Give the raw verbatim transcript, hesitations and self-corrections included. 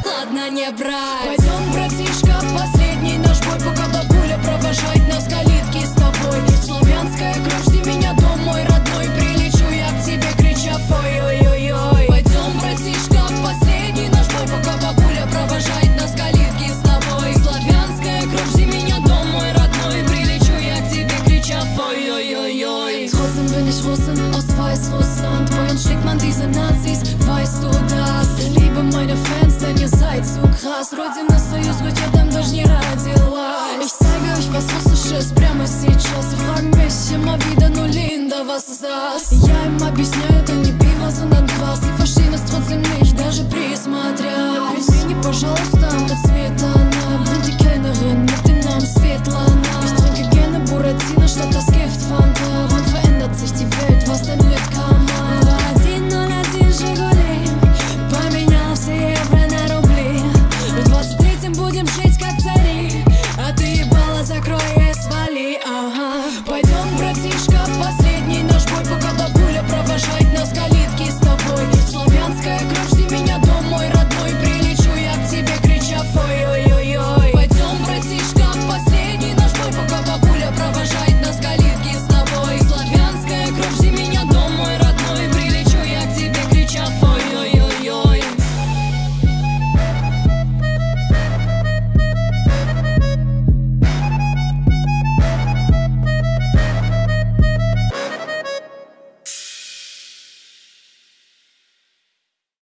ладно не брать. Пойдем, братишка, в последний наш бой, пока бабуля провожает нас калитки с тобой. Славянская кровь, жди меня, дом мой родной, прилечу я к тебе, крича ой-ой-ой-ой. Пойдем, братишка, в последний наш бой, пока бабуля провожает нас калитки с тобой. Славянская кровь, жди меня, дом мой родной, прилечу я к тебе, крича ой-ой-ой-ой. Trotzdem bin ich Russin aus Weißrussland. Bei uns schlägt man diese Nazis, weißt du das? Ich liebe meine Fans, denn ihr seid so krass. Родина Союз, хоть я там даже не родилась. Ich zeige euch was Russisches прямо сейчас. Sie fragen mich immer wieder nur Linda, was ist das? Я им объясняю,